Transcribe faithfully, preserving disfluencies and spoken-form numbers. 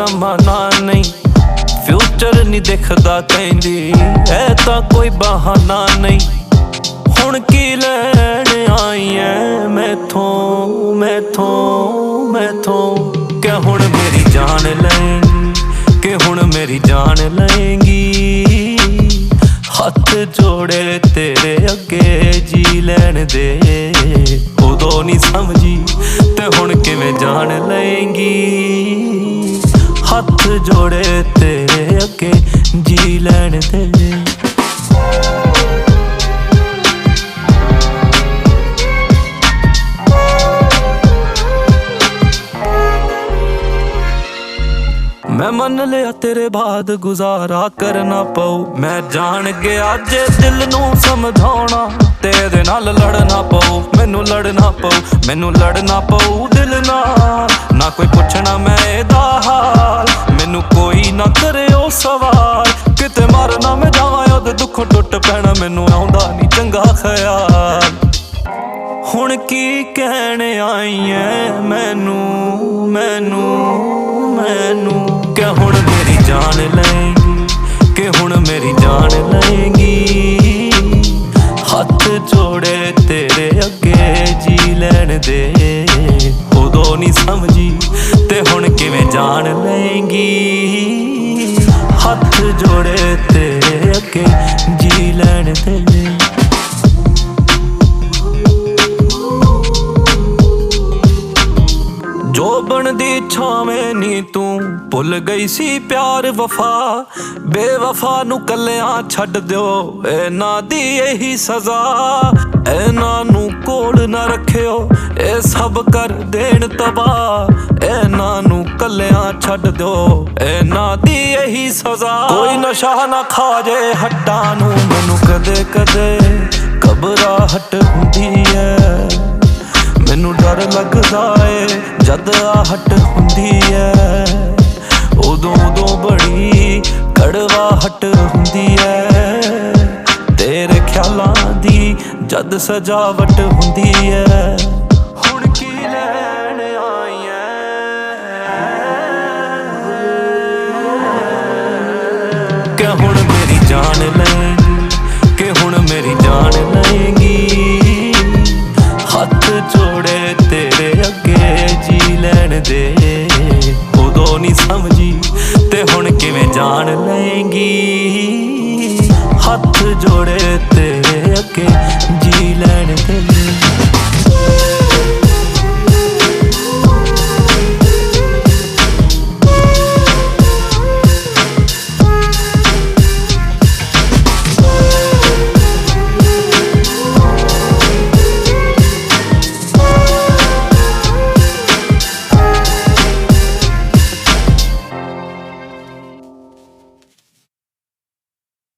ਜ਼ਮਾਨਾ ਨਹੀਂ, ਫਿਊਚਰ ਨਹੀਂ ਦਿਖਦਾ ਕਹਿੰਦੀ ਐ ਤਾਂ ਕੋਈ ਬਹਾਨਾ ਨਹੀਂ। ਹੁਣ ਕੀ ਲੈਣ ਆਈ ਐ ਮੈਥੋਂ ਮੈਥੋਂ ਮੈਥੋਂ, ਕਿ ਹੁਣ ਮੇਰੀ ਜਾਨ ਲਏਂਗੀ, ਕਿ ਹੁਣ ਮੇਰੀ ਜਾਨ ਲਏਂਗੀ। ਹੱਥ ਜੋੜੇ ਤੇਰੇ ਅੱਗੇ ਜੀ ਲੈਣ ਦੇ, ਉਦੋਂ ਨਹੀਂ ਸਮਝੀ ਤੇ ਹੁਣ ਕਿਵੇਂ ਜਾਣ ਲਏਂਗੀ। ਹੱਥ ਜੋੜੇ ਤੇਰੇ ਅੱਗੇ ਜੀ ਲੈਣ ਦੇ। मैं मन लिया तेरे बाद गुजारा करना पऊ, मैं जान गया जे दिल नू समझाउणा तेरे नाल लड़ना पऊ। मैनू लड़ना पऊ, मैनू लड़ना पऊ दिल नाल, ना कोई पुछना मैं एदा हाल, मैनू कोई ना करे ओ सवाल। किते मर ना मैं जावां ओदे दुखों टुट पैना, मैनू आउंदा नहीं चंगा ख्याल। हुण की कहण आई ऐ मैनू मैनू मैनू, कि हुण मेरी जान लएंगी, कि हुण मेरी जान लएंगी। हथ जोड़े तेरे अगे जी लैण दे, उदों नहीं समझी ते हुण किवें जान लएंगी। हथ जोड़े तेरे अगे जी लैण दे। जो बनदी छावें नी तू भुल गई सी प्यार वफा, बेवफा नू कल्लियां छड्ड दिओ इन्हां दी यही सजा। इन्हां नू कोल ना रखियो ए सब कर देण तबाह, इन्हां नू कल्लियां छड्ड दिओ इन्हां दी यही सजा। कोई नशा ना खा जे हट्टां नू, मैनू कदे कदे घबराहट हुंदी है। मैनू डर लगदा ए जद आहट हुंदी है, उदों उदों बड़ी कड़वाहट हुंदी है। तेरे ख्यालां दी जद सजावट हुंदी है। हुण की लैण आई ऐ, कि हुण मेरी जान लएंगी, कि हुण मेरी जान लएंगी। हथ जोड़े तेरे अगे जी लैण दे, उदों नहीं समझी ते हुण किवें जान लएंगी। हथ जोड़े तेरे अगे जी लैण दे।